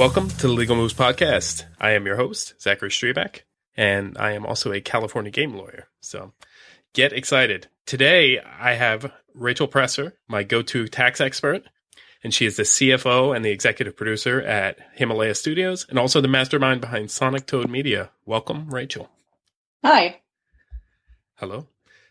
Welcome to the Legal Moves Podcast. I am your host, Zachary Strebeck, and I am also a California game lawyer. So get excited. Today, I have Rachel Presser, my go-to tax expert, and she is the CFO and the executive producer at Himalaya Studios, and also the mastermind behind Sonic Toad Media. Welcome, Rachel. Hi. Hello.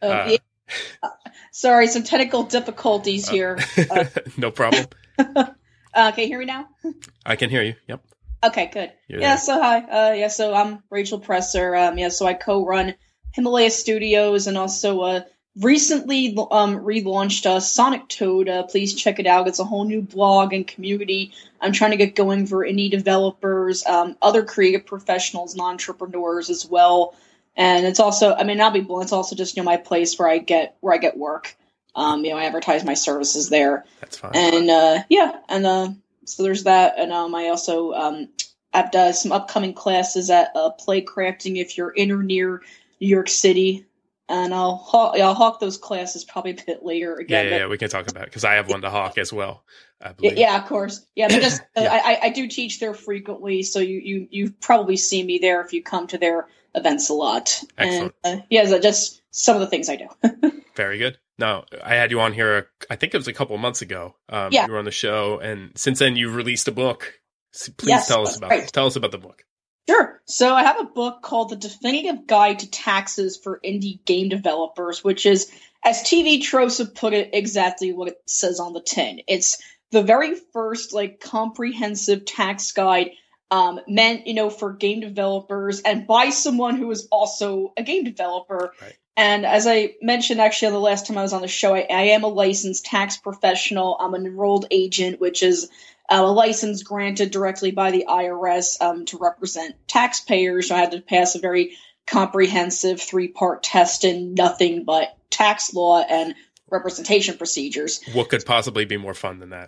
Sorry, some technical difficulties here. No problem. Can you hear me now? I can hear you. Yep. Okay, good. So hi. So I'm Rachel Presser. So I co-run Himalaya Studios and also recently relaunched Sonic Toad. Please check it out. It's a whole new blog and community I'm trying to get going for indie developers, other creative professionals and entrepreneurs as well. And it's also, I'll be blunt, it's also just, my place where I get work. I advertise my services there. That's fine. And, so there's that. And, I also, I've done some upcoming classes at, Play Crafting if you're in or near New York City. And I'll hawk those classes probably a bit later again. Yeah, we can talk about it because I have one to hawk as well, I believe. Yeah, of course. Yeah, because I do teach there frequently, so you've probably seen me there if you come to their events a lot. Excellent. And just some of the things I do. Very good. No, I had you on here, I think it was a couple of months ago. You were on the show, and since then you've released a book. So please tell us about the book. Sure. So I have a book called The Definitive Guide to Taxes for Indie Game Developers, which is, as TV tropes have put it, exactly what it says on the tin. It's the very first comprehensive tax guide meant, for game developers and by someone who is also a game developer. Right. And as I mentioned, actually, the last time I was on the show, I am a licensed tax professional. I'm an enrolled agent, which is a license granted directly by the IRS to represent taxpayers. So I had to pass a very comprehensive 3-part test in nothing but tax law and representation procedures. What could possibly be more fun than that?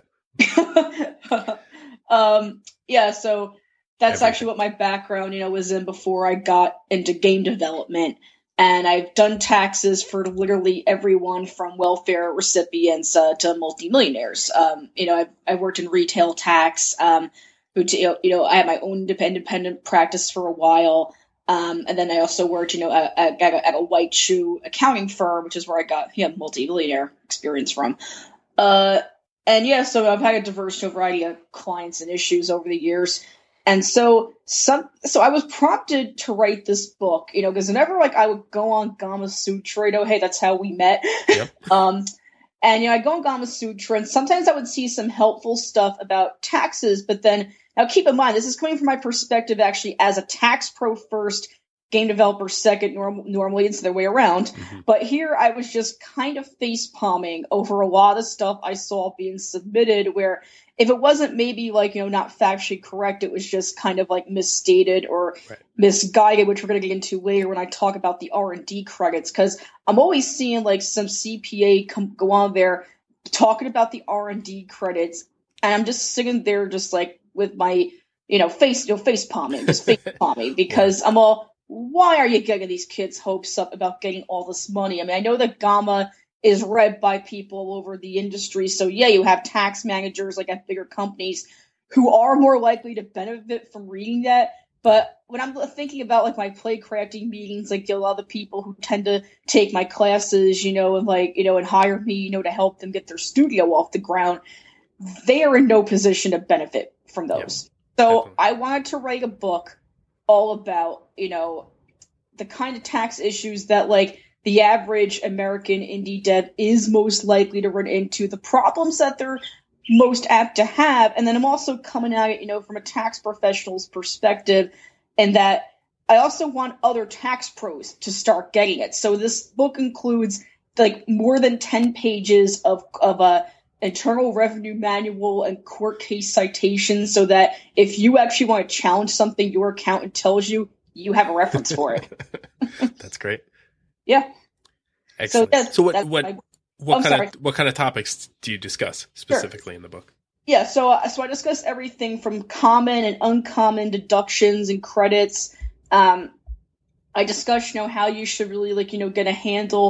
So that's actually what my background, was in before I got into game development. And I've done taxes for literally everyone from welfare recipients to multimillionaires. I've worked in retail tax. I had my own independent practice for a while. And then I also worked, at a white shoe accounting firm, which is where I got multimillionaire experience from. So I've had a diverse variety of clients and issues over the years. And so I was prompted to write this book, because whenever I would go on Gama Sutra, hey, that's how we met. Yep. I go on Gama Sutra, and sometimes I would see some helpful stuff about taxes. But then, now keep in mind, this is coming from my perspective actually as a tax pro first, game developer second. Normally it's the way around. Mm-hmm. But here I was just kind of face palming over a lot of stuff I saw being submitted where, if it wasn't maybe not factually correct, it was just kind of misstated or misguided, which we're going to get into later when I talk about the R&D credits. Because I'm always seeing some CPA go on there talking about the R&D credits, and I'm just sitting there just with my face palming, because I'm all, why are you getting these kids' hopes up about getting all this money? I know that Gamma is read by people all over the industry. So you have tax managers at bigger companies who are more likely to benefit from reading that. But when I'm thinking about my play crafting meetings, a lot of the people who tend to take my classes, and hire me, to help them get their studio off the ground, they are in no position to benefit from those. Yeah, so definitely. I wanted to write a book all about, the kind of tax issues that the average American indie dev is most likely to run into, the problems that they're most apt to have. And then I'm also coming at it, from a tax professional's perspective, and that I also want other tax pros to start getting it. So this book includes more than 10 pages of a Internal Revenue Manual and court case citations, so that if you actually want to challenge something your accountant tells you, you have a reference for it. That's great. Yeah. Excellent. So what kind of topics do you discuss specifically in the book? Yeah, so I discuss everything from common and uncommon deductions and credits. I discuss, how you should really get a handle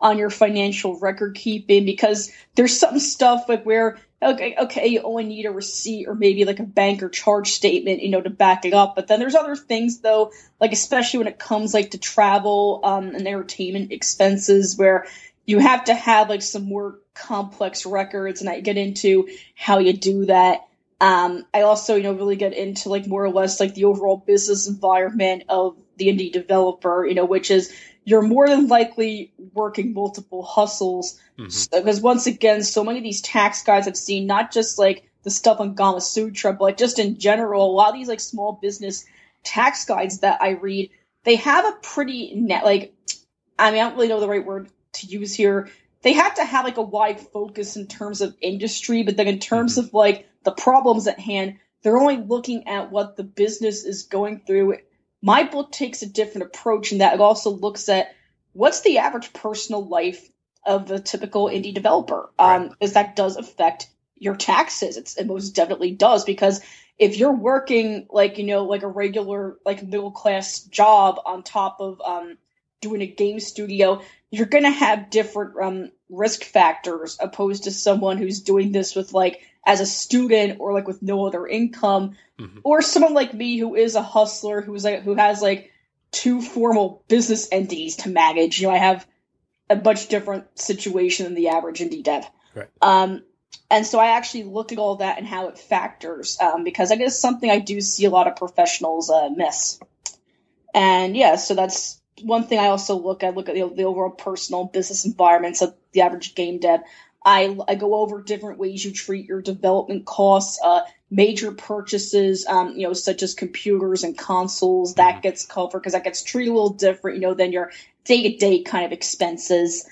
on your financial record keeping, because there's some stuff like where, okay, you only need a receipt or maybe like a bank or charge statement, to back it up. But then there's other things though, like especially when it comes like to travel and entertainment expenses, where you have to have like some more complex records, and I get into how you do that. I also, really get into like more or less like the overall business environment of the indie developer, which is you're more than likely working multiple hustles. Because once again, so many of these tax guides I've seen, not just like the stuff on Gama Sutra, but like just in general, a lot of these like small business tax guides that I read, they have a pretty I don't really know the right word to use here. They have to have like a wide focus in terms of industry, but then in terms of like the problems at hand, they're only looking at what the business is going through. My book takes a different approach in that it also looks at what's the average personal life of a typical indie developer, because that does affect your taxes. It most definitely does, because if you're working like a regular like middle class job on top of doing a game studio, you're going to have different risk factors opposed to someone who's doing this with like as a student or like with no other income, or someone like me who is a hustler who has like 2 formal business entities to manage. I have a much different situation than the average indie dev. Right. And so I actually look at all that and how it factors, because I guess something I do see a lot of professionals miss. And yeah, so that's one thing I also look at the overall personal business environments of the average game dev. I go over different ways you treat your development costs, major purchases, such as computers and consoles. That gets covered because that gets treated a little different, than your day-to-day kind of expenses.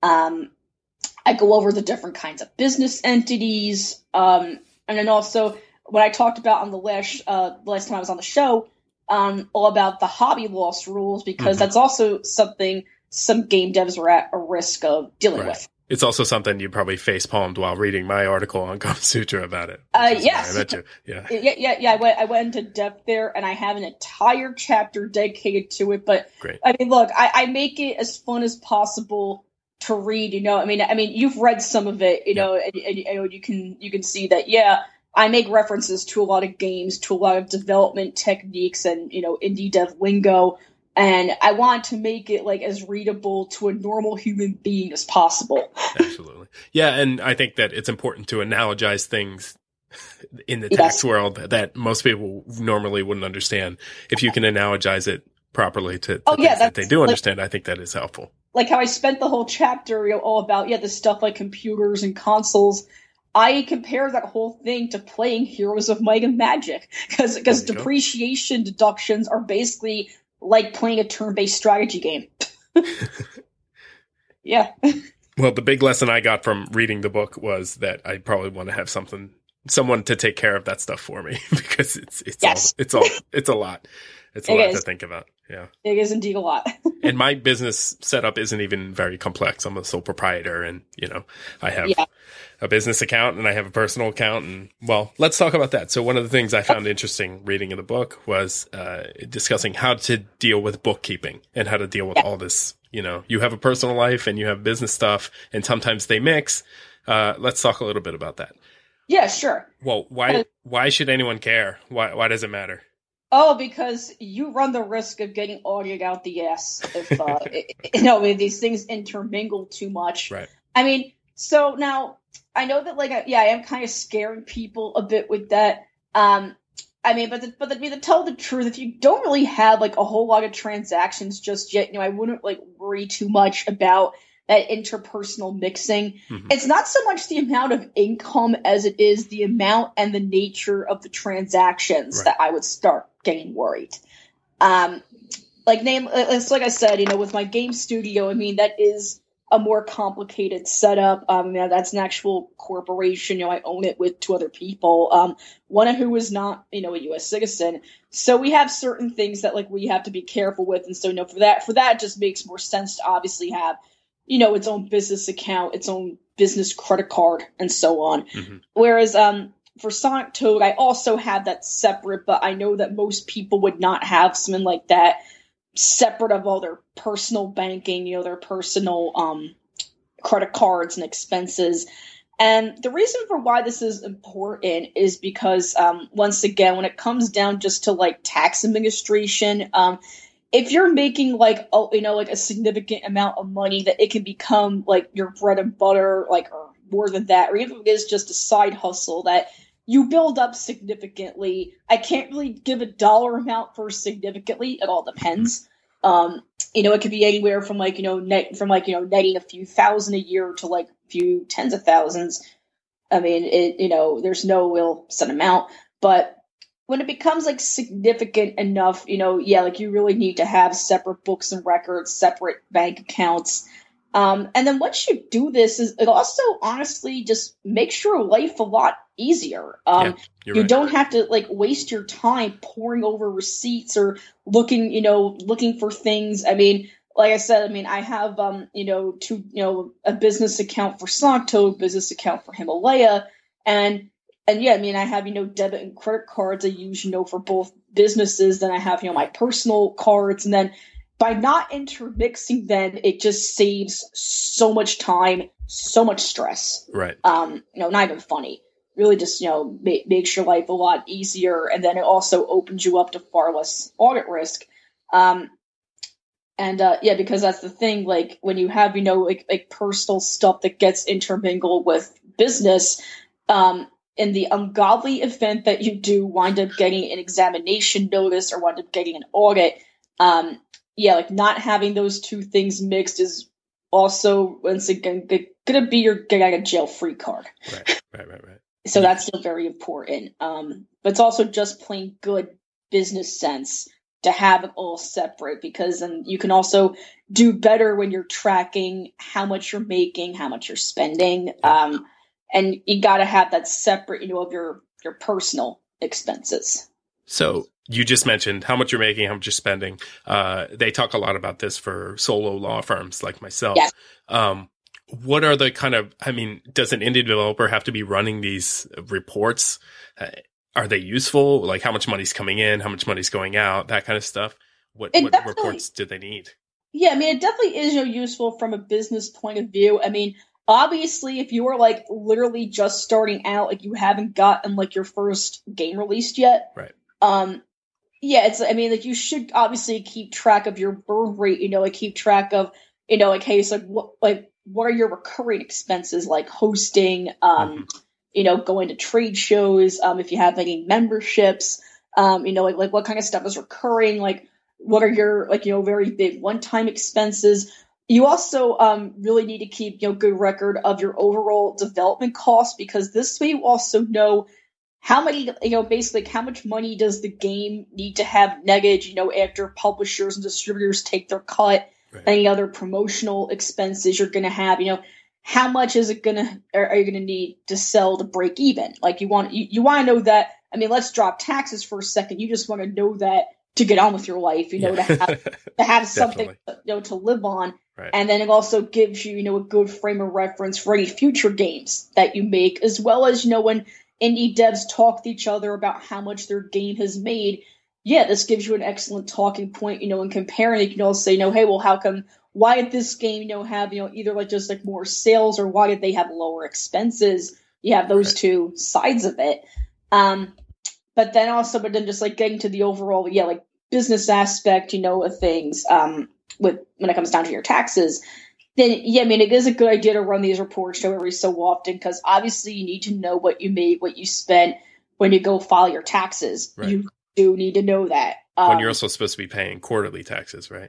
I go over the different kinds of business entities, and then also what I talked about on the last time I was on the show, all about the hobby loss rules, because that's also something some game devs are at a risk of dealing with. It's also something you probably face-palmed while reading my article on Gama Sutra about it. Yes. I met you. Yeah. Yeah. I went into depth there, and I have an entire chapter dedicated to it. But great. I mean, look, I make it as fun as possible to read. I mean, you've read some of it, and you can see that. Yeah, I make references to a lot of games, to a lot of development techniques, and indie dev lingo. And I want to make it like as readable to a normal human being as possible. Absolutely. Yeah. And I think that it's important to analogize things in the tax world that most people normally wouldn't understand. If you can analogize it properly to things that they do understand, I think that is helpful. Like how I spent the whole chapter all about, the stuff like computers and consoles. I compare that whole thing to playing Heroes of Might and Magic, because depreciation deductions are basically like playing a turn-based strategy game. Yeah. Well, the big lesson I got from reading the book was that I probably want to have someone to take care of that stuff for me, because it's a lot. It's a lot to think about. Yeah. It is indeed a lot. And my business setup isn't even very complex. I'm a sole proprietor, and, I have a business account and I have a personal account. And let's talk about that. So one of the things I found interesting reading in the book was discussing how to deal with bookkeeping and how to deal with all this. You have a personal life and you have business stuff, and sometimes they mix. Let's talk a little bit about that. Yeah, sure. Well, why should anyone care? Why does it matter? Oh, because you run the risk of getting audited out the ass if these things intermingle too much. Right. I mean, so now I know that I am kind of scaring people a bit with that. But to tell the truth, if you don't really have a whole lot of transactions just yet, I wouldn't worry too much about that interpersonal mixing. It's not so much the amount of income as it is the amount and the nature of the transactions that I would start getting worried. Like I said, with my game studio, that is a more complicated setup. That's an actual corporation. I own it with 2 other people. One of who is not, a U.S. citizen. So we have certain things that we have to be careful with. And so, for that, it just makes more sense to obviously have, its own business account, its own business credit card, and so on. Whereas, for Sonic Toad, I also have that separate, but I know that most people would not have something like that separate of all their personal banking, their personal credit cards and expenses. And the reason for why this is important is because, once again, when it comes down just to like tax administration, if you're making like a significant amount of money, that it can become like your bread and butter, like, or more than that, or even if it is just a side hustle that you build up significantly. I can't really give a dollar amount for significantly. It all depends. It could be anywhere from netting a few thousand a year to like a few tens of thousands. I mean, there's no real set amount, but when it becomes like significant enough, like you really need to have separate books and records, separate bank accounts. And then once you do this, it also honestly just makes your life a lot easier. You right. Don't have to like waste your time poring over receipts or looking for things. I mean, like I said, I have a business account for Sancto, business account for Himalaya, and yeah, I have debit and credit cards I use for both businesses. Then I have my personal cards, and then by not intermixing them, it just saves so much time, so much stress. Right. Not even funny. Really just, makes your life a lot easier. And then it also opens you up to far less audit risk. Because that's the thing, like when you have, like personal stuff that gets intermingled with business, in the ungodly event that you do wind up getting an examination notice or wind up getting an audit, like not having those two things mixed is also, once again, gonna be your get out of jail free card. Right. So that's still very important. But it's also just plain good business sense to have it all separate, because then you can also do better when you're tracking how much you're making, how much you're spending. And you gotta have that separate, of your personal expenses. So you just mentioned how much you're making, how much you're spending. They talk a lot about this for solo law firms like myself. Yes. What are the does an indie developer have to be running these reports? Are they useful? Like how much money's coming in, how much money's going out, that kind of stuff? What reports do they need? Yeah, it definitely is useful from a business point of view. Obviously, if you are like literally just starting out, like you haven't gotten like your first game released yet. Right. You should obviously keep track of your burn rate, like keep track of, what are your recurring expenses, like hosting, going to trade shows, if you have any memberships, like what kind of stuff is recurring, like what are your, very big one-time expenses. You also really need to keep, good record of your overall development costs, because this way you also know how many, basically how much money does the game need to have negative, after publishers and distributors take their cut, right. Any other promotional expenses you're going to have, how much are you going to need to sell to break even? Like you want to know that. Let's drop taxes for a second. You just want to know that to get on with your life, to have something, to live on. Right. And then it also gives you, a good frame of reference for any future games that you make, as well as, when indie devs talk to each other about how much their game has made. Yeah, this gives you an excellent talking point, in comparing. You can also say, hey, well, why did this game, have, either like just like more sales, or why did they have lower expenses? You have those two sides of it. But then just like getting to the overall, like business aspect, of things, when it comes down to your taxes, then it is a good idea to run these reports every so often, because obviously you need to know what you made, what you spent when you go file your taxes. Right. You do need to know that. When you're also supposed to be paying quarterly taxes, right?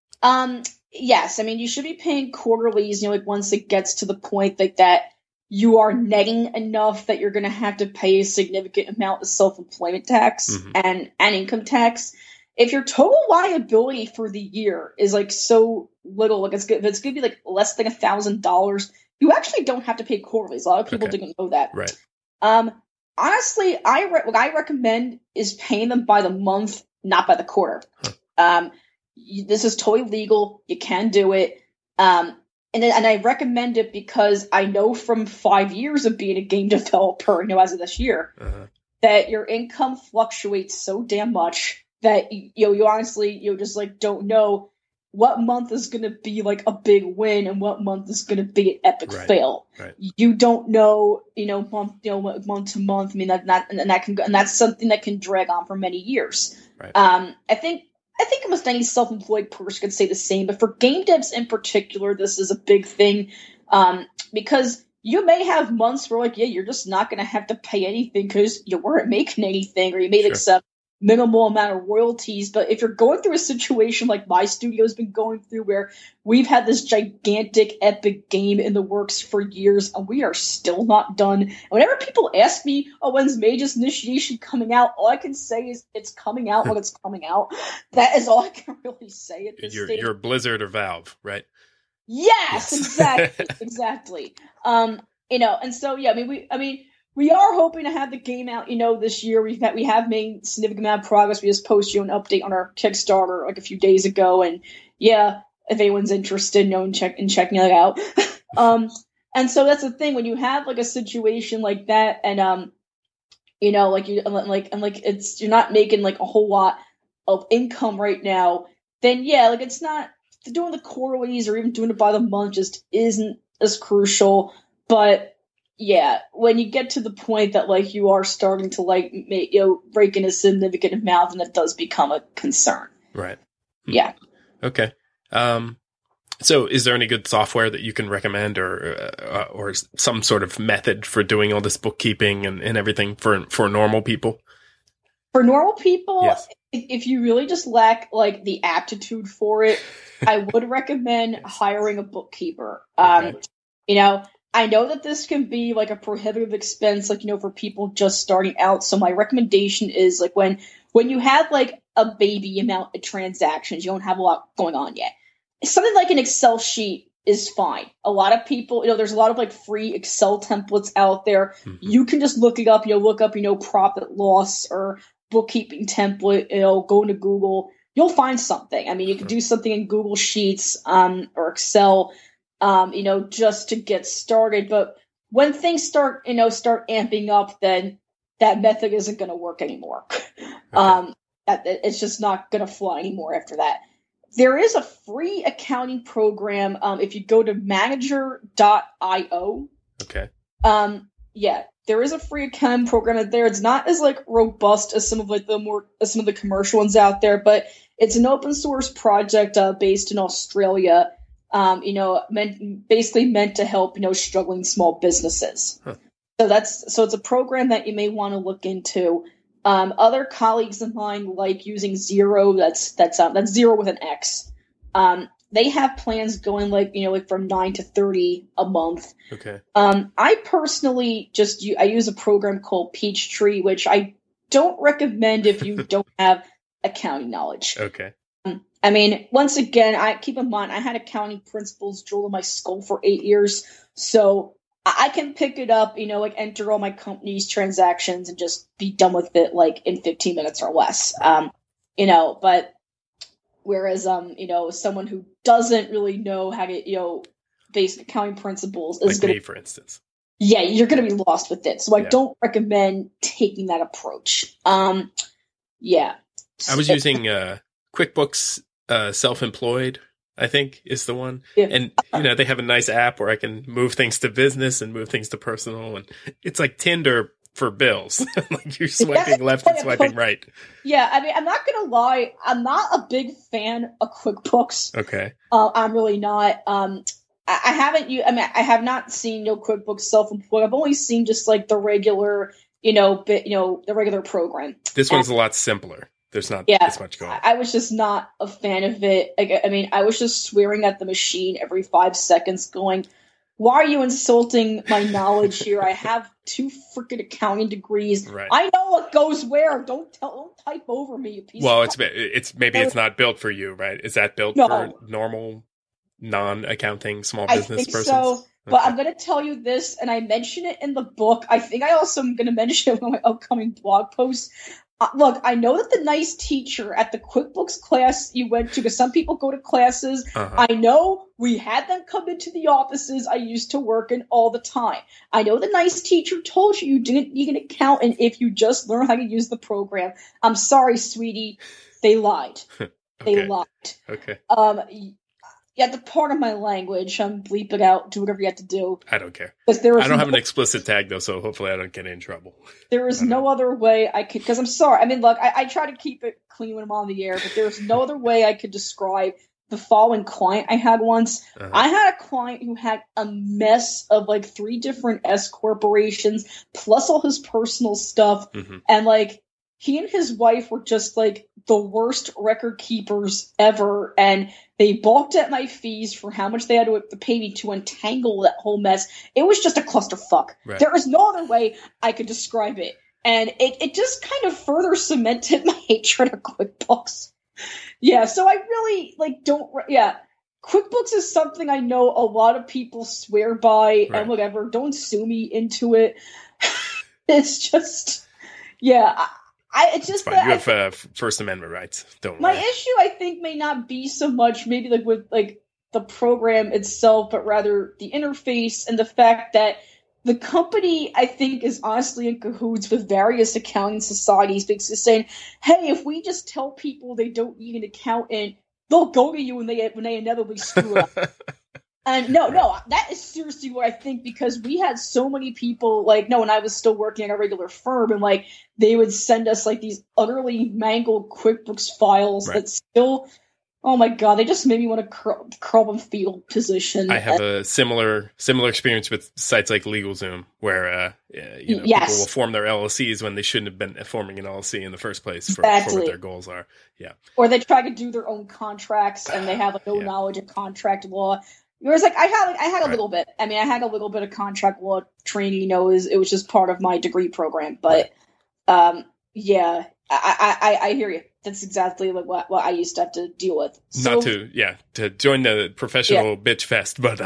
Yes. You should be paying quarterlies, like once it gets to the point that you are netting enough that you're going to have to pay a significant amount of self-employment tax and income tax. If your total liability for the year is like so little, like it's going to be like less than $1,000, you actually don't have to pay quarterlies. A lot of people didn't know that. Right. Honestly, what I recommend is paying them by the month, not by the quarter. Huh. This is totally legal. You can do it. And I recommend it because I know from 5 years of being a game developer, as of this year, that your income fluctuates so damn much that you honestly just like don't know what month is going to be like a big win and what month is going to be an epic Right. fail. Right. You don't know, month to month. I mean, that's something that can drag on for many years. Right. I think almost any self-employed person could say the same, but for game devs in particular, this is a big thing, because you may have months where, like, yeah, you're just not going to have to pay anything because you weren't making anything, or you made accept minimal amount of royalties. But if you're going through a situation like my studio's been going through, where we've had this gigantic epic game in the works for years and we are still not done, and whenever people ask me, oh, when's Mage's Initiation coming out, all I can say is it's coming out when it's coming out. That is all I can really say at this stage. You're Blizzard or Valve, right? Yes. Exactly. Exactly. And so, yeah, we are hoping to have the game out, this year. We have made a significant amount of progress. We just posted an update on our Kickstarter like a few days ago, and yeah, if anyone's interested, in checking it out. And so that's the thing when you have like a situation like that, and you're not making like a whole lot of income right now, then yeah, like it's not doing the quarterlies or even doing it by the month just isn't as crucial. But yeah, when you get to the point that like you are starting to like rake in a significant amount, and that does become a concern. Right. Yeah. Okay. So is there any good software that you can recommend, or some sort of method for doing all this bookkeeping and everything for normal people? For normal people, yes. If you really just lack like the aptitude for it, I would recommend hiring a bookkeeper. Okay. I know that this can be like a prohibitive expense, like, for people just starting out. So my recommendation is like when you have like a baby amount of transactions, you don't have a lot going on yet. Something like an Excel sheet is fine. A lot of people, there's a lot of like free Excel templates out there. Mm-hmm. You can just look it up, look up, profit loss or bookkeeping template, go into Google, you'll find something. I mean, you can do something in Google Sheets, or Excel, just to get started. But when things start amping up, then that method isn't going to work anymore. Okay. It's just not going to fly anymore after that. There is a free accounting program. If you go to manager.io. Okay. Yeah, there is a free accounting program there. It's not as like robust as some of the commercial ones out there, but it's an open source project based in Australia. Basically meant to help struggling small businesses. Huh. So it's a program that you may want to look into. Other colleagues of mine like using Xero. That's Xero with an X. They have plans going like from 9 to 30 a month. Okay. I personally I use a program called Peachtree, which I don't recommend if you don't have accounting knowledge. Okay. I mean, once again, I keep in mind I had accounting principles drilled in my skull for 8 years, so I can pick it up, enter all my company's transactions and just be done with it like in 15 minutes or less. But whereas, someone who doesn't really know how to, basic accounting principles is like me, for instance. Yeah, you're going to be lost with it. So I don't recommend taking that approach. Yeah. I was using QuickBooks Self-Employed, I think, is the one. Yeah. And, they have a nice app where I can move things to business and move things to personal. And it's like Tinder for bills. Like you're swiping left and swiping right. Yeah, I mean, I'm not going to lie. I'm not a big fan of QuickBooks. Okay. I'm really not. I have not seen QuickBooks Self-Employed. I've only seen just like the regular, the regular program. This one's a lot simpler. There's not this much going on. I was just not a fan of it. I was just swearing at the machine every 5 seconds going, why are you insulting my knowledge here? I have 2 freaking accounting degrees. Right. I know what goes where. Don't type over me, you piece of crap. It's not built for you, right? Is that built for normal, non-accounting small business persons? So. Okay. But I'm going to tell you this, and I mention it in the book. I think I also am going to mention it in my upcoming blog post. Look, I know that the nice teacher at the QuickBooks class you went to, because some people go to classes. Uh-huh. I know we had them come into the offices I used to work in all the time. I know the nice teacher told you didn't need an accountant if you just learn how to use the program. I'm sorry, sweetie. They lied. They lied. Okay. You have to pardon my language. I'm bleeping out. Do whatever you have to do. I don't care. I don't have an explicit tag, though, so hopefully I don't get in trouble. There is no other way I could... Because I'm sorry. I mean, look, I try to keep it clean when I'm on the air, but there's no other way I could describe the following client I had once. Uh-huh. I had a client who had a mess of, like, 3 different S corporations, plus all his personal stuff, and, like, he and his wife were just, like, the worst record keepers ever, and they balked at my fees for how much they had to pay me to untangle that whole mess. It was just a clusterfuck. Right. There is no other way I could describe it. And it just kind of further cemented my hatred of QuickBooks. Yeah, so I really, like, QuickBooks is something I know a lot of people swear by, and whatever. Don't sue me into it. It's just, yeah, it's just fine. You have First Amendment rights. Don't my worry. issue, I think, may not be so much maybe like with like the program itself, but rather the interface and the fact that the company, I think, is honestly in cahoots with various accounting societies, basically saying, "Hey, if we just tell people they don't need an accountant, they'll go to you when they inevitably screw up." And no, that is seriously what I think, because we had so many people, like, when I was still working at a regular firm, and, like, they would send us, like, these utterly mangled QuickBooks files that still, oh my god, they just made me want to curl in fetal position. I have a similar experience with sites like LegalZoom, where, people will form their LLCs when they shouldn't have been forming an LLC in the first place for what their goals are. Yeah. Or they try to do their own contracts, and they have, like, no knowledge of contract law. Whereas, like, I had a little bit. I mean, I had a little bit of contract law training. It was just part of my degree program. But, yeah, I hear you. That's exactly like what I used to have to deal with. So, to join the professional bitch fest. But,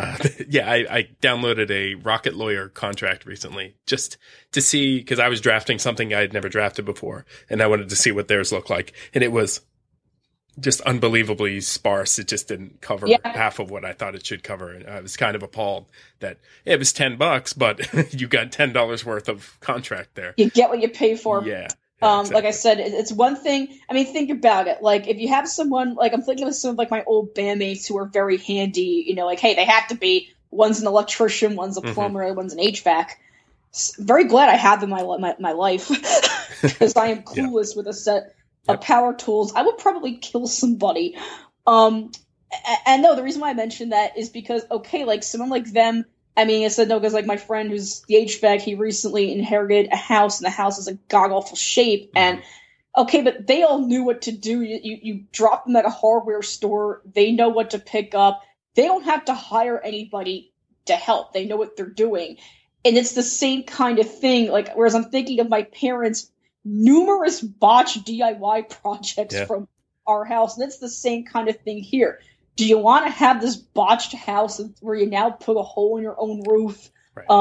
I downloaded a Rocket Lawyer contract recently just to see, because I was drafting something I had never drafted before, and I wanted to see what theirs looked like. And it was just unbelievably sparse. It just didn't cover half of what I thought it should cover. And I was kind of appalled that it was $10, but you got $10 worth of contract there. You get what you pay for. Yeah. Exactly. Like I said, it's one thing. I mean, think about it. Like, if you have someone, like, I'm thinking of some of, like, my old bandmates who are very handy, like, hey, they have to be. One's an electrician, one's a plumber, one's an HVAC. Very glad I have them in my life, because I am clueless with a set of power tools. I would probably kill somebody. And no, the reason why I mentioned that is because, okay, like, someone like them, I mean, I said no because, like, my friend who's the HVAC, he recently inherited a house, and the house is in god-awful shape, and, okay, but they all knew what to do. You drop them at a hardware store, they know what to pick up. They don't have to hire anybody to help. They know what they're doing. And it's the same kind of thing, like, whereas I'm thinking of my parents' numerous botched DIY projects from our house, and it's the same kind of thing here. Do you want to have this botched house where you now put a hole in your own roof,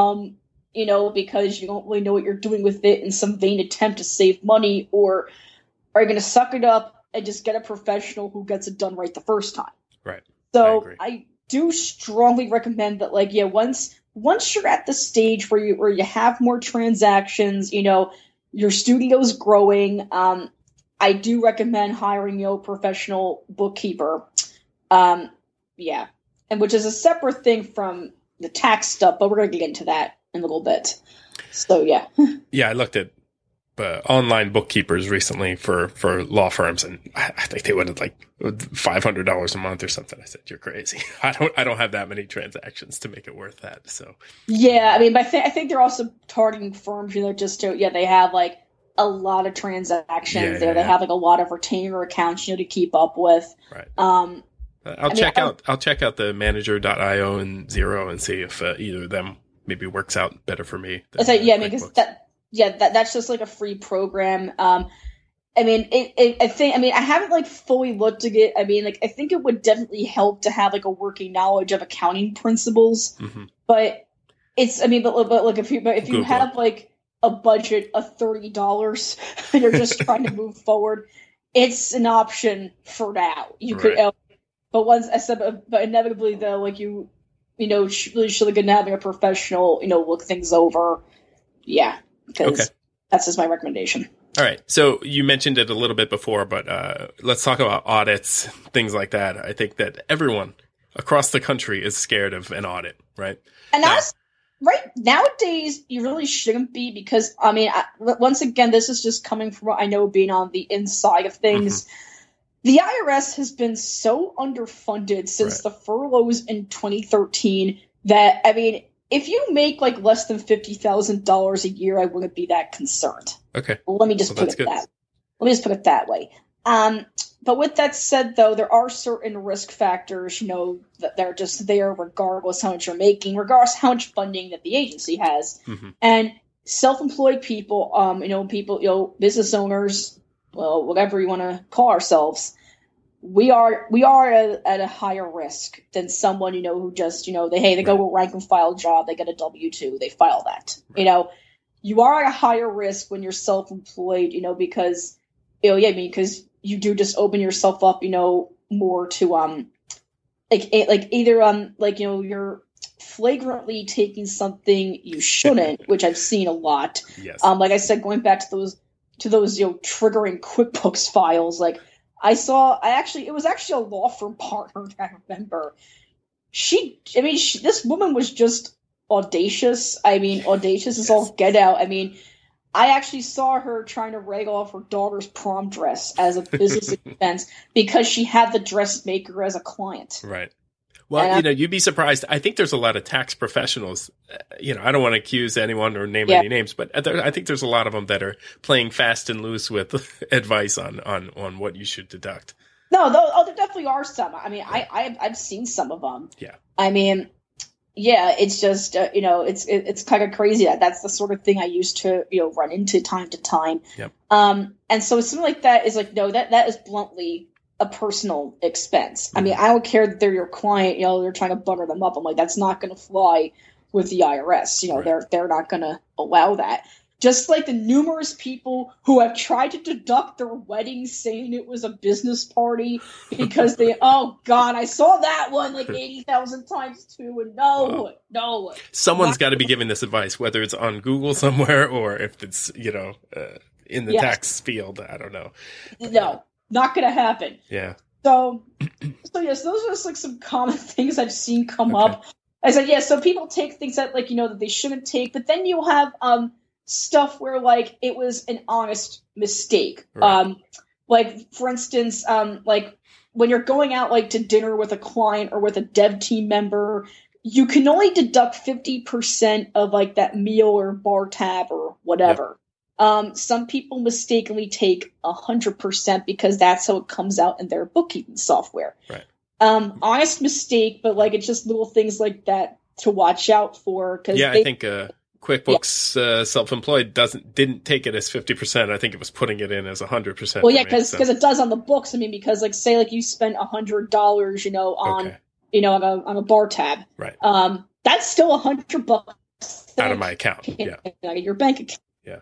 because you don't really know what you're doing with it in some vain attempt to save money, or are you going to suck it up and just get a professional who gets it done right the first time? Right. So I do strongly recommend that, like, once you're at the stage where you have more transactions, your studio's growing, I do recommend hiring a professional bookkeeper. And which is a separate thing from the tax stuff, but we're going to get into that in a little bit. So, yeah. Yeah, I looked at online bookkeepers recently for law firms, and I think they wanted like $500 a month or something. I said, "You're crazy. I don't have that many transactions to make it worth that." So, yeah, I mean, but I think they're also targeting firms, just to, they have like a lot of transactions there. They have like a lot of retainer accounts, to keep up with. Right. I'll check out the manager.io and Xero and see if either of them maybe works out better for me. Because that's just like a free program. I haven't like fully looked at it. I mean, like, I think it would definitely help to have like a working knowledge of accounting principles. Mm-hmm. But if you have like a budget of $30 and you're just trying to move forward, it's an option for now. You could. But once I said, but inevitably though, like you really should look at having a professional, look things over. Yeah, because that's just my recommendation. All right. So you mentioned it a little bit before, but let's talk about audits, things like that. I think that everyone across the country is scared of an audit, right? And that's right. Nowadays, you really shouldn't be, because, I mean, once again, this is just coming from what I know, being on the inside of things. Mm-hmm. The IRS has been so underfunded since the furloughs in 2013 that, I mean, if you make like less than $50,000 a year, I wouldn't be that concerned. Okay. Let me just put it that way. But with that said, though, there are certain risk factors, that they're just there regardless how much you're making, regardless how much funding that the agency has. Mm-hmm. And self-employed people, business owners, well, whatever you want to call ourselves, we are at a higher risk than someone, who just, they go to a rank and file job, they get a W-2, they file that. Right. You are at a higher risk when you're self-employed, because you do just open yourself up, more to you're flagrantly taking something you shouldn't, which I've seen a lot. Yes. Like I said, going back to those triggering QuickBooks files, like it was actually a law firm partner that I remember. This woman was just audacious. I mean, audacious is all get out. I mean, I actually saw her trying to rag off her daughter's prom dress as a business expense because she had the dressmaker as a client. Right. Well, you'd be surprised. I think there's a lot of tax professionals. I don't want to accuse anyone or name any names, but I think there's a lot of them that are playing fast and loose with advice on what you should deduct. No, there definitely are some. I mean, I've seen some of them. Yeah. I mean, yeah, it's just it's kind of crazy that's the sort of thing I used to run into time to time. Yep. And so something like that is like, no, that is bluntly a personal expense. I mean, I don't care that they're your client, they're trying to butter them up. I'm like, that's not going to fly with the IRS. Right. They're not going to allow that. Just like the numerous people who have tried to deduct their wedding saying it was a business party because oh God, I saw that one like 80,000 times too. And no. Someone's got to be giving this advice, whether it's on Google somewhere or if it's, in the tax field. I don't know. No. Not going to happen. Yeah. So yes, those are just like some common things I've seen come up. I said, so people take things that that they shouldn't take, but then you'll have stuff where like it was an honest mistake. Right. Like for instance, like when you're going out like to dinner with a client or with a dev team member, you can only deduct 50% of like that meal or bar tab or whatever. Yep. Some people mistakenly take 100% because that's how it comes out in their bookkeeping software. Right. Honest mistake, but like it's just little things like that to watch out for. I think QuickBooks Self-Employed didn't take it as 50%. I think it was putting it in as 100%. Well, yeah, because it does on the books. I mean, because like say like you spent $100, on a bar tab. Right. That's still $100 out of my account. Yeah. Your bank account. Yeah.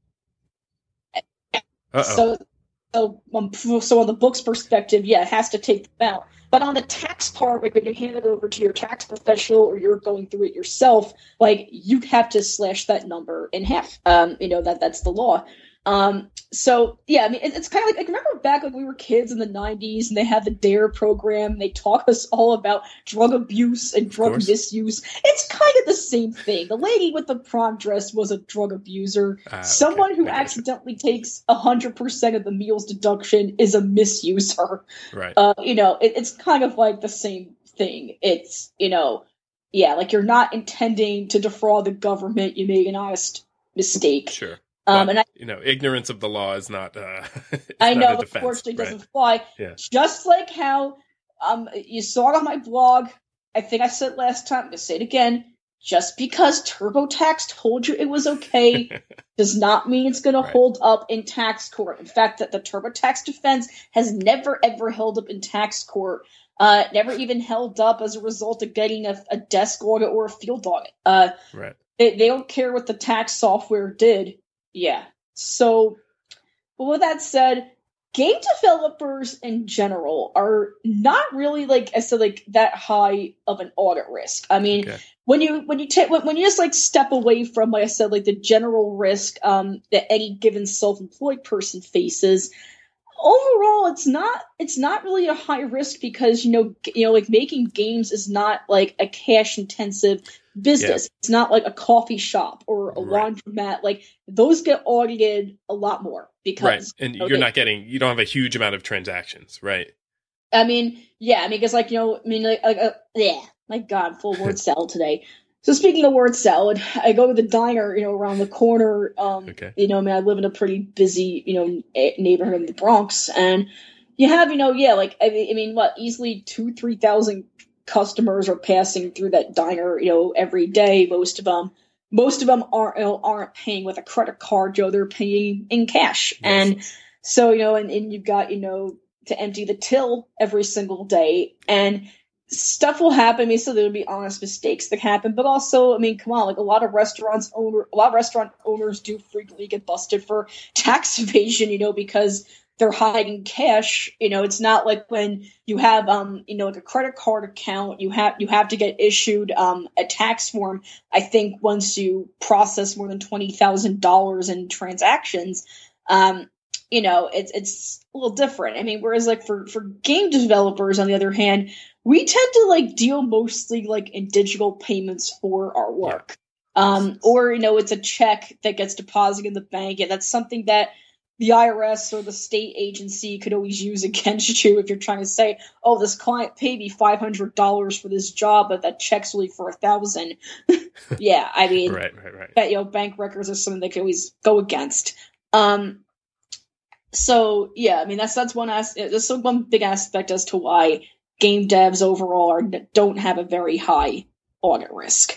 So on the book's perspective, it has to take them out. But on the tax part, like when you hand it over to your tax professional or you're going through it yourself, like you'd have to slash that number in half. That's the law. It's kind of like remember back when we were kids in the 90s and they had the DARE program. They taught us all about drug abuse and drug misuse. It's kind of the same thing. The lady with the prom dress was a drug abuser. Someone who accidentally takes 100% of the meals deduction is a misuser. Right. It's kind of like the same thing. It's, like you're not intending to defraud the government. You made an honest mistake. Sure. But, ignorance of the law is not. I know, but fortunately, doesn't fly. Yeah. Just like how you saw it on my blog. I think I said it last time. I'm going to say it again. Just because TurboTax told you it was okay does not mean it's going to hold up in tax court. In fact, that the TurboTax defense has never ever held up in tax court. Never even held up as a result of getting a desk audit or a field audit. Right. They don't care what the tax software did. Yeah. So, but with that said, game developers in general are not really, like I said, like that high of an audit risk. I mean, Okay. when you just like step away from, like I said, like the general risk that any given self-employed person faces, overall it's not really a high risk because like making games is not like a cash intensive business. It's not like a coffee shop or a laundromat. Like those get audited a lot more because and you don't have a huge amount of transactions, right? I mean, because my God, full word salad today. So speaking of word salad, I go to the diner, around the corner. I live in a pretty busy, neighborhood in the Bronx, and you have, easily 2,000-3,000 customers are passing through that diner, every day. Most of them aren't paying with a credit card, they're paying in cash, yes. And so and you've got to empty the till every single day, and stuff will happen. I mean, so there'll be honest mistakes that happen, but also, I mean, come on, like a lot of restaurant owners do frequently get busted for tax evasion, because they're hiding cash. It's not like when you have, like a credit card account, you have to get issued a tax form. I think once you process more than $20,000 in transactions, it's a little different. I mean, whereas like for game developers, on the other hand, we tend to like deal mostly like in digital payments for our work. Yeah. Or, it's a check that gets deposited in the bank, and that's something that the IRS or the state agency could always use against you if you're trying to say, oh, this client paid me $500 for this job, but that check's only for $1,000. Yeah, I mean, right. That, bank records are something they can always go against. So yeah, I mean that's one big aspect as to why game devs overall don't have a very high audit risk.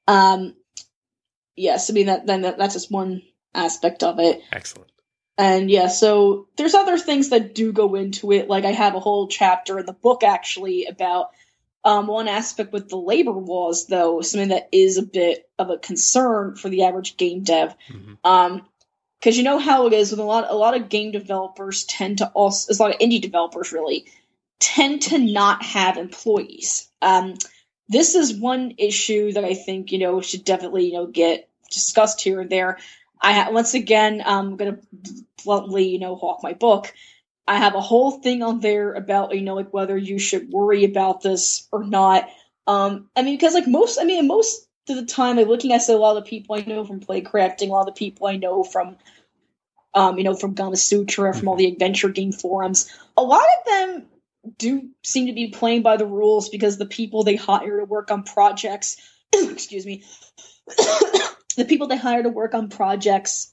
Yes, I mean that's just one aspect of it. Excellent. And yeah, so there's other things that do go into it. Like I have a whole chapter in the book actually about one aspect with the labor laws, though, something that is a bit of a concern for the average game dev. Mm-hmm. Because you know how it is with a lot of game developers tend to also, a lot of indie developers really tend to not have employees. This is one issue that I think should definitely get discussed here and there. Once again, I'm gonna bluntly hawk my book. I have a whole thing on there about like whether you should worry about this or not. I mean, because like most of the time, like looking at a lot of the people I know from Playcrafting, a lot of the people I know from from Gamasutra, from all the adventure game forums, a lot of them do seem to be playing by the rules because the people they hire to work on projects, excuse me, the people they hire to work on projects,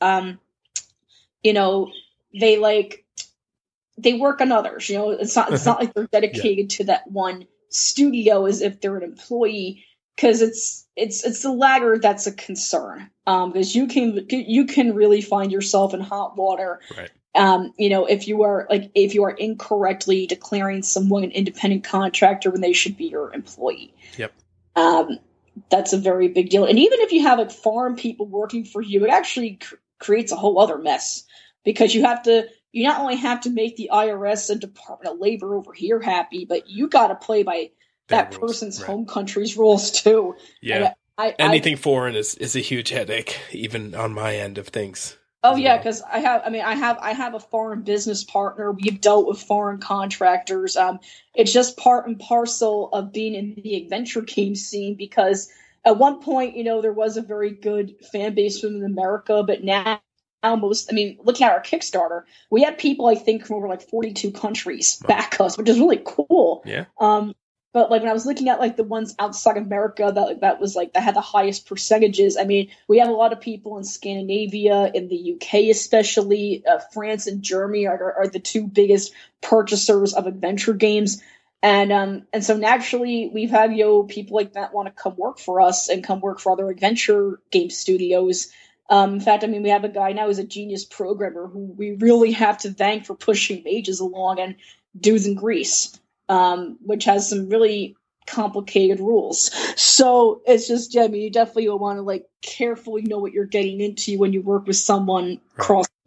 they work on others. It's not like they're dedicated to that one studio as if they're an employee. Because it's the latter that's a concern. Because you can really find yourself in hot water. Right. If you are incorrectly declaring someone an independent contractor when they should be your employee. Yep. That's a very big deal. And even if you have like foreign people working for you, it actually creates a whole other mess because you not only have to make the IRS and Department of Labor over here happy, but you got to play by that person's home country's rules too. Yeah. Anything foreign is a huge headache, even on my end of things. Oh yeah, because I have a foreign business partner. We've dealt with foreign contractors. It's just part and parcel of being in the adventure game scene. Because at one point, there was a very good fan base in America, but now looking at our Kickstarter, we had people I think from over like 42 countries back us, which is really cool. Yeah. But like when I was looking at like the ones outside America that was like that had the highest percentages. I mean, we have a lot of people in Scandinavia, in the UK especially. France and Germany are the two biggest purchasers of adventure games, and so naturally we've had people like that want to come work for us and come work for other adventure game studios. In fact, we have a guy now who's a genius programmer who we really have to thank for pushing Mages along and Dudes in Greece. Which has some really complicated rules. So it's just, you definitely will want to like carefully know what you're getting into when you work with someone across the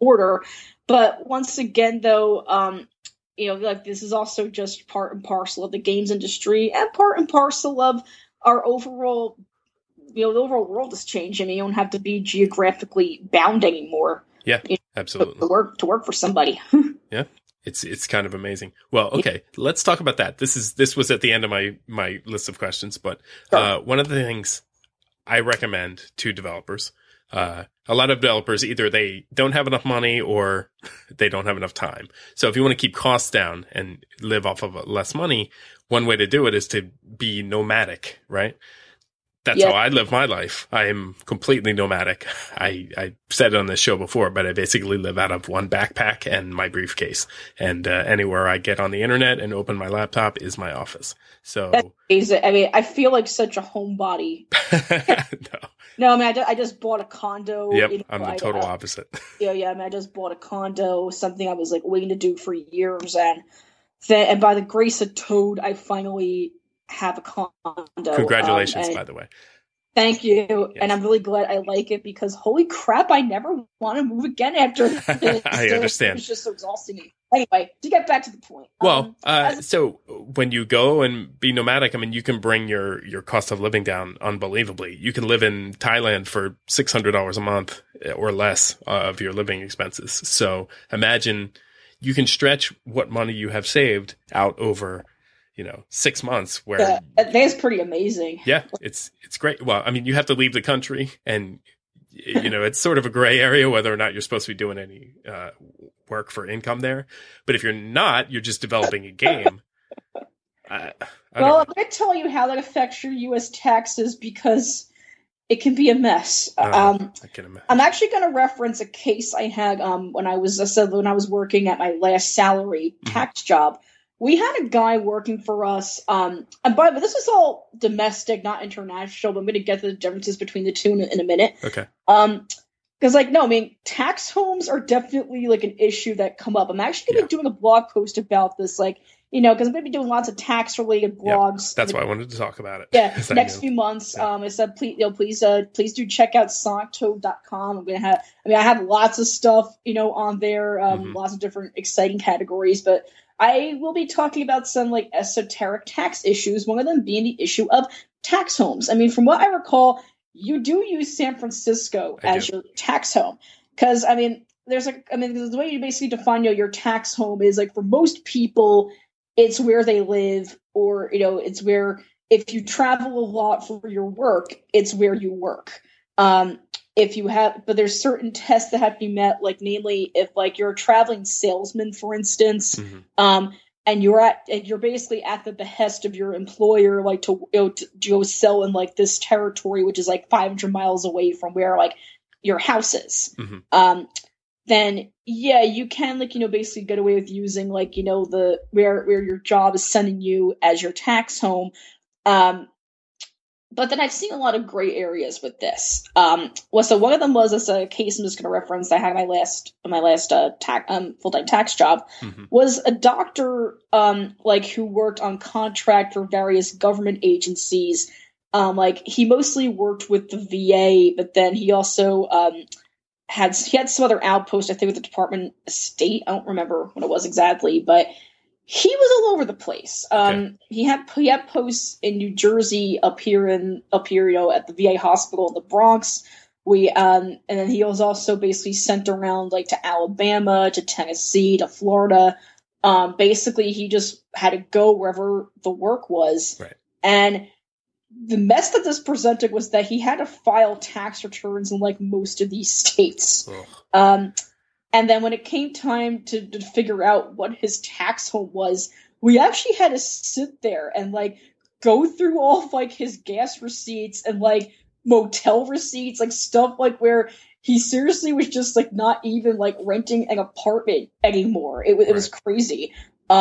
order. But once again, though, like this is also just part and parcel of the games industry and part and parcel of our overall, the overall world is changing. You don't have to be geographically bound anymore. Yeah, absolutely. To work for somebody. Yeah. It's kind of amazing. Well, okay, let's talk about that. This was at the end of my list of questions, but one of the things I recommend to developers, a lot of developers, either they don't have enough money or they don't have enough time. So if you want to keep costs down and live off of less money, one way to do it is to be nomadic, right? That's how I live my life. I am completely nomadic. I said it on this show before, but I basically live out of one backpack and my briefcase. And anywhere I get on the internet and open my laptop is my office. So that's amazing. I mean, I feel like such a homebody. No, I mean, I just bought a condo. Yep, I'm the total opposite. I mean, I just bought a condo, something I was like waiting to do for years, and by the grace of Toad, I finally have a condo. Congratulations, by the way. Thank you. Yes. And I'm really glad I like it because holy crap, I never want to move again after this. I understand. It's just so exhausting. Anyway, to get back to the point. Well, so when you go and be nomadic, I mean, you can bring your cost of living down unbelievably. You can live in Thailand for $600 a month or less of your living expenses. So imagine you can stretch what money you have saved out over 6 months where that's pretty amazing. Yeah, it's great. Well, I mean, you have to leave the country and, it's sort of a gray area whether or not you're supposed to be doing any work for income there. But if you're not, you're just developing a game. I'm going to tell you how that affects your U.S. taxes because it can be a mess. I can imagine. I'm actually going to reference a case I had when I was working at my last salary tax job. We had a guy working for us, and by the way, this is all domestic, not international, but I'm going to get to the differences between the two in a minute. Okay. Because, tax homes are definitely, an issue that come up. I'm actually going to be doing a blog post about this, because I'm going to be doing lots of tax-related blogs. That's why I wanted to talk about it. Yeah, next few months. I said, please do check out sonictoad.com. I'm going to have, I have lots of stuff, on there, lots of different exciting categories, but I will be talking about some esoteric tax issues, one of them being the issue of tax homes. I mean, from what I recall, you do use San Francisco as your tax home. Because, the way you basically define your tax home is, for most people, it's where they live, or, it's where, if you travel a lot for your work, it's where you work. But there's certain tests that have to be met, namely if you're a traveling salesman, for instance, and you're basically at the behest of your employer, to go sell in this territory, which is 500 miles away from where your house is. Then you can basically get away with using the where your job is sending you as your tax home. But then I've seen a lot of gray areas with this. So one of them was this case I'm just going to reference. I had my last full-time tax job was a doctor who worked on contract for various government agencies. He mostly worked with the VA, but then he also had some other outposts. I think with the Department of State. I don't remember what it was exactly, but he was all over the place. He had posts in New Jersey, up here, at the VA hospital in the Bronx. And then he was also basically sent around to Alabama, to Tennessee, to Florida. Basically, he just had to go wherever the work was. Right. And the mess that this presented was that he had to file tax returns in most of these states. And then when it came time to figure out what his tax home was, we actually had to sit there and go through all of his gas receipts and motel receipts, stuff where he seriously was just not even renting an apartment anymore. It was crazy.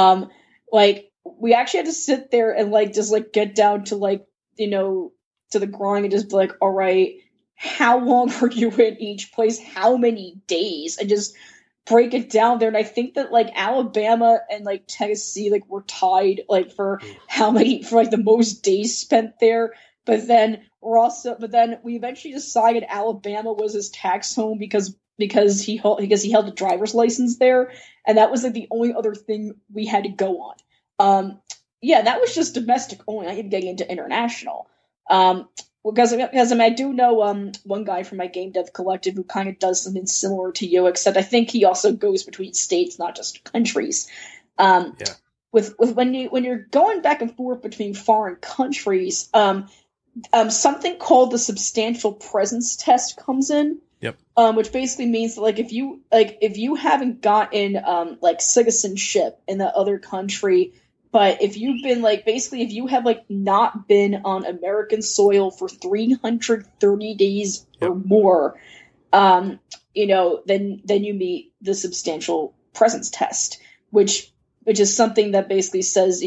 We actually had to sit there and just get down to to the grind and just be all right, how long were you in each place? How many days? And just break it down there. And I think that Alabama and Tennessee were tied for how many for the most days spent there. But then we eventually decided Alabama was his tax home because because he held a driver's license there, and that was like the only other thing we had to go on. Yeah, that was just domestic only. I didn't get into international. Because I do know one guy from my game dev collective who kind of does something similar to you, except I think he also goes between states, not just countries. Yeah. With when you're going back and forth between foreign countries, something called the substantial presence test comes in. Yep. Which basically means that if you haven't gotten citizenship in the other country, but if you've been if you have not been on American soil for 330 days or more, then you meet the substantial presence test, which is something that basically says,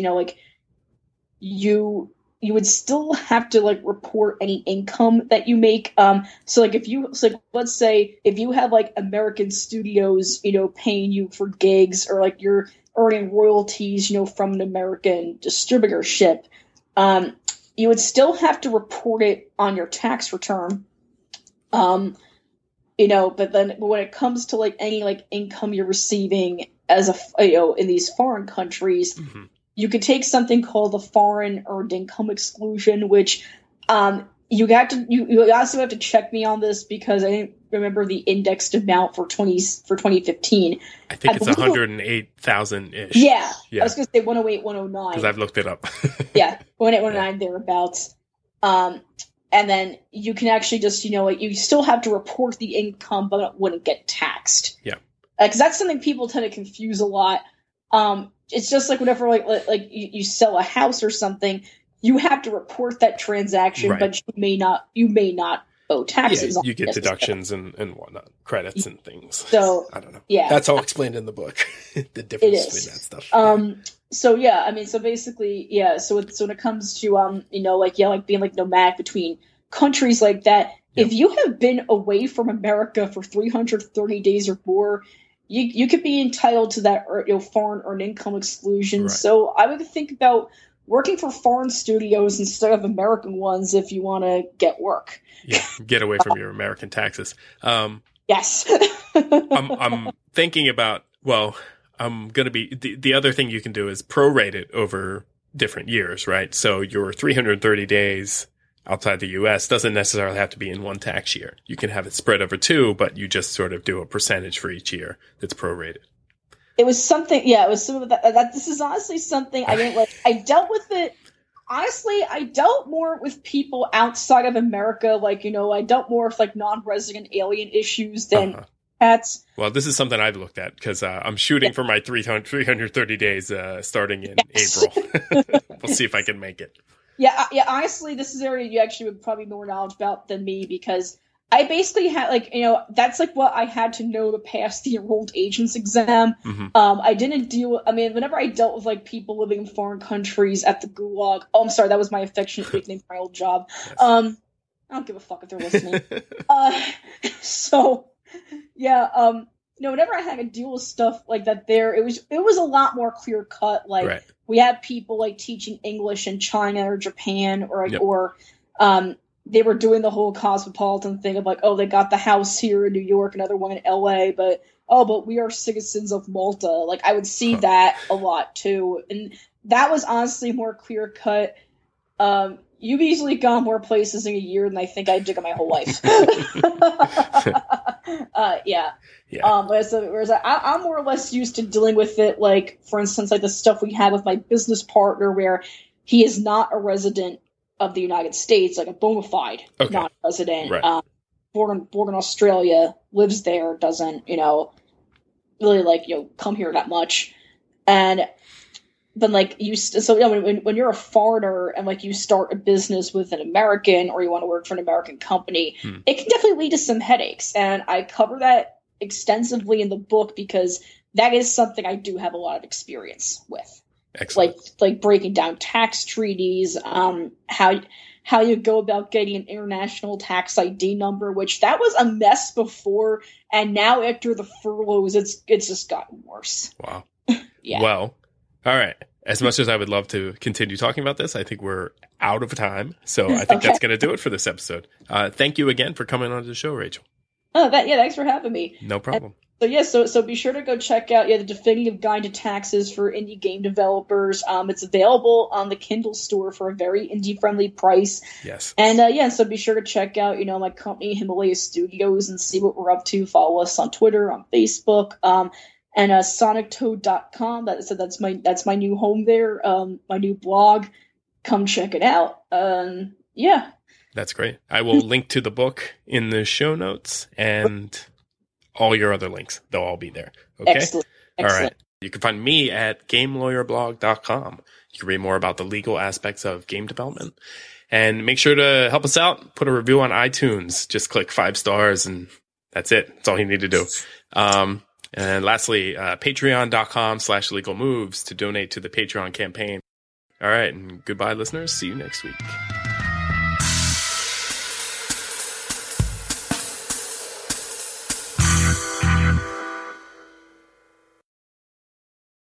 you would still have to report any income that you make. Let's say if you have American studios, paying you for gigs, or you're earning royalties, from an American distributorship, you would still have to report it on your tax return. But then when it comes to any income you're receiving as in these foreign countries, mm-hmm. you could take something called the foreign earned income exclusion, which you also have to check me on this because I didn't remember the indexed amount for 2015. I think it's 108,000 ish. Yeah, I was going to say 108, 109 because I've looked it up. Yeah, 108, 109 thereabouts. And then you can actually just you still have to report the income, but it wouldn't get taxed. Yeah, because that's something people tend to confuse a lot. It's just whenever you sell a house or something, you have to report that transaction, right. But you may not owe taxes. Yeah, you get deductions and whatnot, credits and things. So I don't know. Yeah, that's all explained in the book. The difference between that stuff. So basically, So when it comes to being nomadic between countries like that, yep. If you have been away from America for 330 days or more, you could be entitled to that foreign earned income exclusion. Right. So I would think about working for foreign studios instead of American ones if you want to get work. Yeah, get away from your American taxes. Yes. I'm thinking about, I'm going to be, the other thing you can do is prorate it over different years, right? So your 330 days outside the U.S. doesn't necessarily have to be in one tax year. You can have it spread over two, but you just sort of do a percentage for each year that's prorated. It was something, it was some of that. This is honestly something I didn't I dealt with it. Honestly, I dealt more with people outside of America. I dealt more with non-resident alien issues than pets. Well, this is something I've looked at because I'm shooting for my 330 days starting in April. We'll see if I can make it. Yeah. Honestly, this is an area you actually would probably more knowledge about than me because I basically had that's what I had to know to pass the enrolled agents exam. Mm-hmm. I didn't deal. Whenever I dealt with people living in foreign countries at the Gulag. Oh, I'm sorry, that was my affectionate nickname for my old job. Yes. I don't give a fuck if they're listening. Whenever I had to deal with stuff like that, it was a lot more clear cut. Right. We had people teaching English in China or Japan or they were doing the whole cosmopolitan thing of they got the house here in New York, another one in LA, but we are citizens of Malta. I would see that a lot too. And that was honestly more clear cut. You've easily gone more places in a year than I think I did in my whole life. Yeah. Whereas I'm more or less used to dealing with it. For instance, the stuff we have with my business partner where he is not a resident of the United States, a bona fide non-resident, right. born in Australia, lives there, doesn't, really come here that much. And then when you're a foreigner and you start a business with an American or you want to work for an American company, it can definitely lead to some headaches. And I cover that extensively in the book because that is something I do have a lot of experience with. Excellent. Like breaking down tax treaties, how you go about getting an international tax ID number, which that was a mess before, and now after the furloughs, it's just gotten worse. Wow. Yeah. Well, all right. As much as I would love to continue talking about this, I think we're out of time. So I think that's going to do it for this episode. Thank you again for coming on the show, Rachel. Oh, thanks for having me. No problem. So be sure to go check out the Definitive Guide to Taxes for Indie Game Developers. It's available on the Kindle store for a very indie friendly price. Yes. And so be sure to check out my company Himalaya Studios and see what we're up to. Follow us on Twitter, on Facebook, and sonictoad.com. That's my new home there. My new blog. Come check it out. Yeah. That's great. I will link to the book in the show notes and all your other links. They'll all be there. Okay. Excellent. All right. You can find me at GameLawyerBlog.com. You can read more about the legal aspects of game development. And make sure to help us out. Put a review on iTunes. Just click 5 stars and that's it. That's all you need to do. And lastly, patreon.com/legalmoves to donate to the Patreon campaign. All right. And goodbye, listeners. See you next week.